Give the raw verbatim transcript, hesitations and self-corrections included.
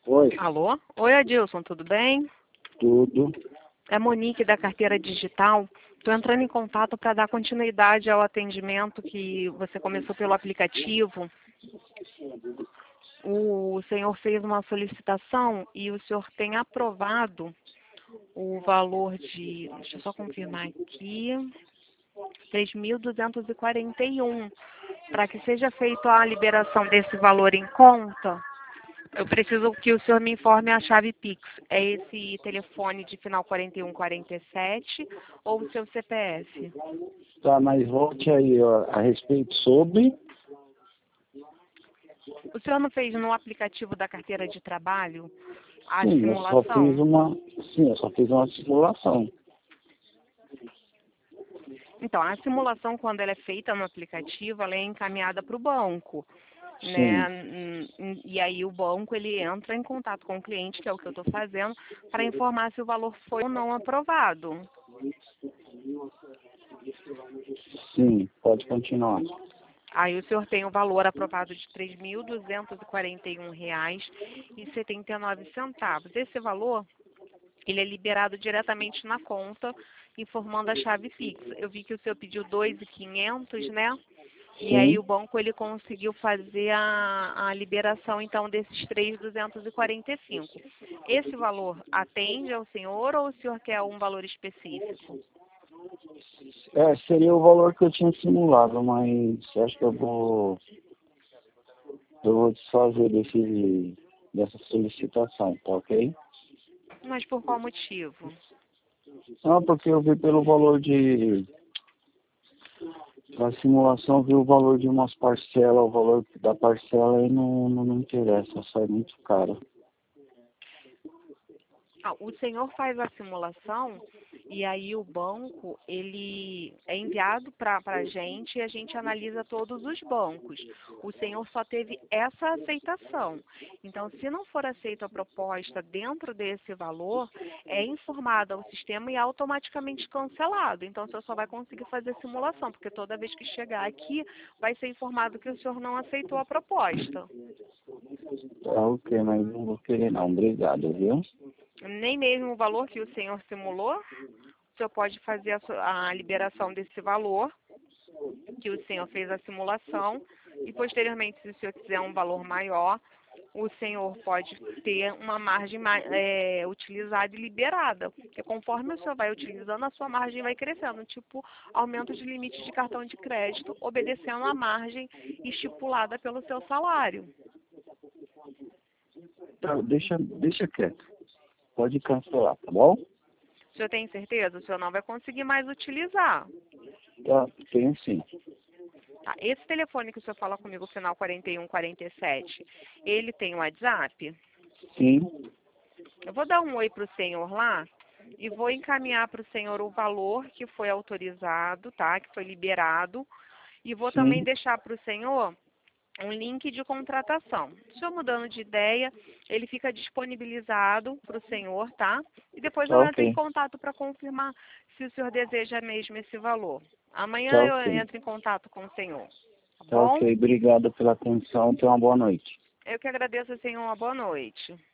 Oi, Alô? Oi, Adilson, tudo bem? tudo. É Monique da Carteira Digital. Estou entrando em contato para dar continuidade ao atendimento que você começou pelo aplicativo. O senhor fez uma solicitação e o senhor tem aprovado o valor de, deixa eu só confirmar aqui, três mil duzentos e quarenta e um. Para que seja feita a liberação desse valor em conta, eu preciso que o senhor me informe a chave Pix. É esse telefone de final quarenta e um quarenta e sete ou o seu C P F? Tá, mas volte aí, ó, a respeito sobre. O senhor não fez no aplicativo da carteira de trabalho a Sim, eu só fiz simulação? uma. Sim, eu só fiz uma simulação. Então, a simulação, quando ela é feita no aplicativo, ela é encaminhada para o banco, Sim. né? Hum, E aí o banco, ele entra em contato com o cliente, que é o que eu estou fazendo, para informar se o valor foi ou não aprovado. Sim, pode continuar. Aí o senhor tem o valor aprovado de três mil duzentos e quarenta e um reais e setenta e nove centavos. Esse valor, ele é liberado diretamente na conta, informando a chave Pix. Eu vi que o senhor pediu dois mil e quinhentos, né? E aí Sim. o banco, ele conseguiu fazer a, a liberação, então, desses três mil duzentos e quarenta e cinco. Esse valor atende ao senhor ou o senhor quer um valor específico? É, seria o valor que eu tinha simulado, mas acho que eu vou. Eu vou desfazer desse, dessa solicitação, tá ok? Mas por qual motivo? Não, porque eu vi pelo valor de. A simulação viu o valor de umas parcelas, o valor da parcela aí não, não me interessa, sai muito caro. Ah, o senhor faz a simulação e aí o banco, ele é enviado para a gente e a gente analisa todos os bancos. O senhor só teve essa aceitação. Então, se não for aceita a proposta dentro desse valor, é informado ao sistema e é automaticamente cancelado. Então, o senhor só vai conseguir fazer a simulação, porque toda vez que chegar aqui, vai ser informado que o senhor não aceitou a proposta. Tá ok, mas não vou querer não, obrigado, viu? Nem mesmo o valor que o senhor simulou, o senhor pode fazer a, su- a liberação desse valor que o senhor fez a simulação e posteriormente, se o senhor quiser um valor maior, o senhor pode ter uma margem ma- é, utilizada e liberada, porque conforme o senhor vai utilizando, a sua margem vai crescendo, tipo aumento de limite de cartão de crédito, obedecendo a margem estipulada pelo seu salário. Tá, deixa, deixa quieto. Pode cancelar, tá bom? O senhor tem certeza? O senhor não vai conseguir mais utilizar. Tá, tenho sim. Tá, esse telefone que o senhor fala comigo, final quarenta e um quarenta e sete, ele tem um WhatsApp? Sim, Eu vou dar um oi para o senhor lá e vou encaminhar para o senhor o valor que foi autorizado, tá? Que foi liberado. E vou também sim. deixar para o senhor um link de contratação. O senhor mudando de ideia, ele fica disponibilizado para o senhor, tá? E depois Tá eu entro em ok. contato para confirmar se o senhor deseja mesmo esse valor. Amanhã Tá eu ok. entro em contato com o senhor, tá Tá bom? ok. Obrigado pela atenção. Tenha uma boa noite. Eu que agradeço, senhor. Uma boa noite.